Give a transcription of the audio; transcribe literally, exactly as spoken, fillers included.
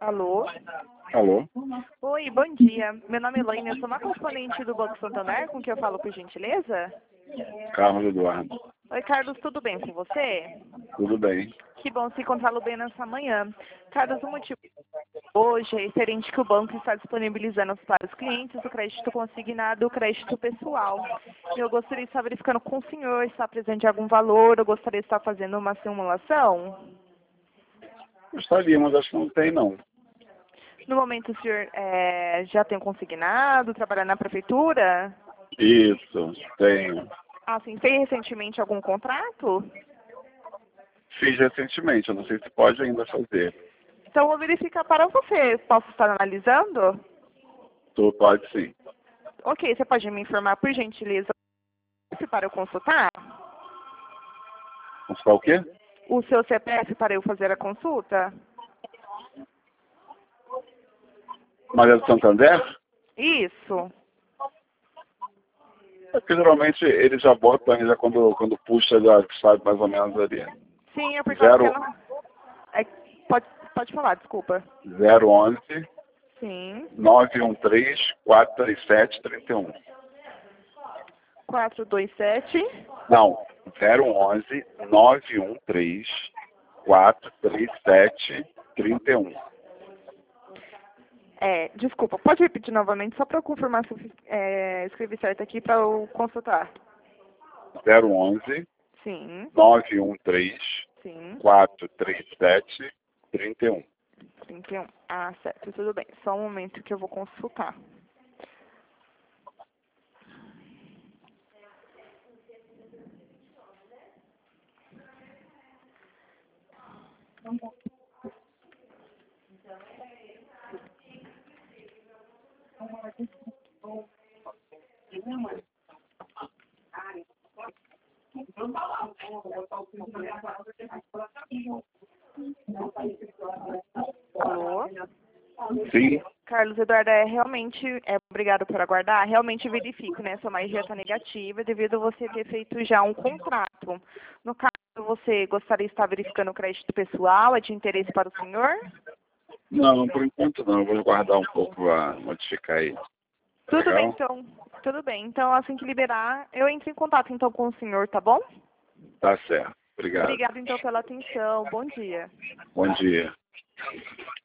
Alô? Alô? Oi, bom dia. Meu nome é Elaine, eu sou uma correspondente do Banco Santander, com quem eu falo por gentileza? Carlos Eduardo. Oi, Carlos, tudo bem com você? Tudo bem? Que bom se encontrá-lo bem nessa manhã. Carlos, o motivo hoje é referente que o banco está disponibilizando para os clientes o crédito consignado e o crédito pessoal. Eu gostaria de estar verificando com o senhor se está presente algum valor, eu gostaria de estar fazendo uma simulação. Gostaria, mas acho que não tem, não. No momento, o senhor é, já tem consignado, trabalhar na prefeitura? Isso, tenho. Ah, sim. Fez recentemente algum contrato? Fiz recentemente, eu não sei se pode ainda fazer. Então, eu vou verificar para você. Posso estar analisando? Tu pode sim. Ok, você pode me informar, por gentileza, para eu consultar? Vamos falar o quê? O seu C P F para eu fazer a consulta? Mas é do Santander? Isso. É porque geralmente eles já botam, já quando, quando puxa, já sabe mais ou menos ali. Sim, é porque Zero, eu não... É, pode, pode falar, desculpa. zero onze, Sim. nove um três, quatro três sete, três um. quatro dois sete. Não, zero onze, nove um três, quatro três sete, três um. É, desculpa, pode repetir novamente, só para eu confirmar se eu é, escrevi certo aqui para eu consultar. zero onze, Sim, nove um três, sim, quatro três sete, três um. trinta e um. Ah, certo, tudo bem. Só um momento que eu vou consultar. Alô? Sim, Carlos Eduardo, é realmente, é, obrigado por aguardar, realmente verifico, né, sua magia está negativa devido a você ter feito já um contrato. No caso, você gostaria de estar verificando o crédito pessoal, é de interesse para o senhor? não, por enquanto não, eu vou guardar um pouco a modificar aí. Tudo bem, Legal? então, tudo bem. Então, assim que liberar, eu entro em contato, então, com o senhor, tá bom? Tá certo. Obrigado. Obrigada, então, pela atenção. Bom dia. Bom dia.